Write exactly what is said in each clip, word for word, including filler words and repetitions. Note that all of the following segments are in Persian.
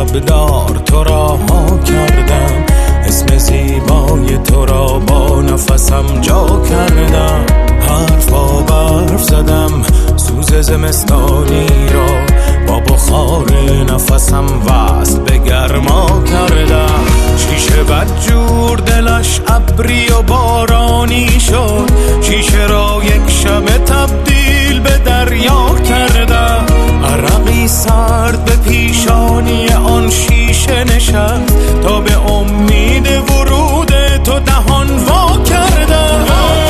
شبدار تو را ها کردم، اسم زیبای تو را با نفسم جا کردم. حرفا برف زدم سوز زمستانی را، با بخار نفسم وصل به گرما کردم. شیشه بدجور دلش ابری و بارانی شد، شیشه را یک شب تبدیل به دریا کردم. عرقی سرد به پیشانی آن شیشه نشست، تا به امید ورود تو دهان وا کردم.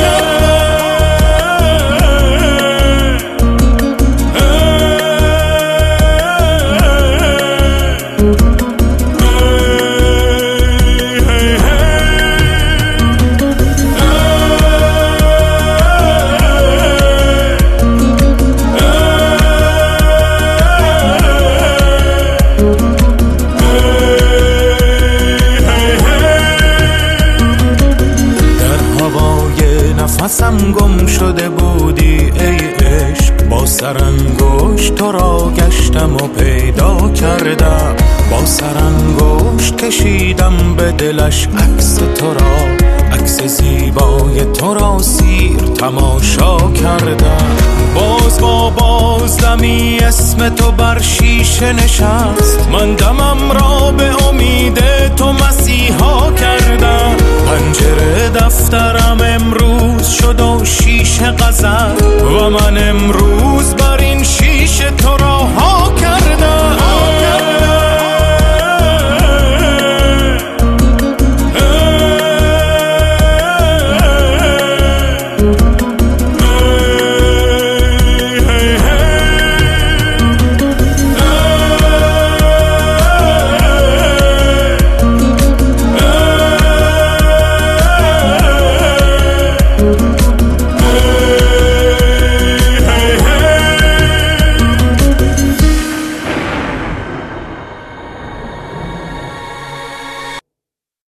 نفسم گم شده بودی ای عشق، با سرانگشت تو را گشتم و پیدا کردم. با سرانگشت کشیدم به دلش عکس تو را، عکس زیبای تو را سیر تماشا کردم. باز با بازدمی اسم تو بر شیشه نشست، من دمم را به امید تو مسیحا کردم. پنجره دفترم امروز شد و شیشه غزل، و من امروز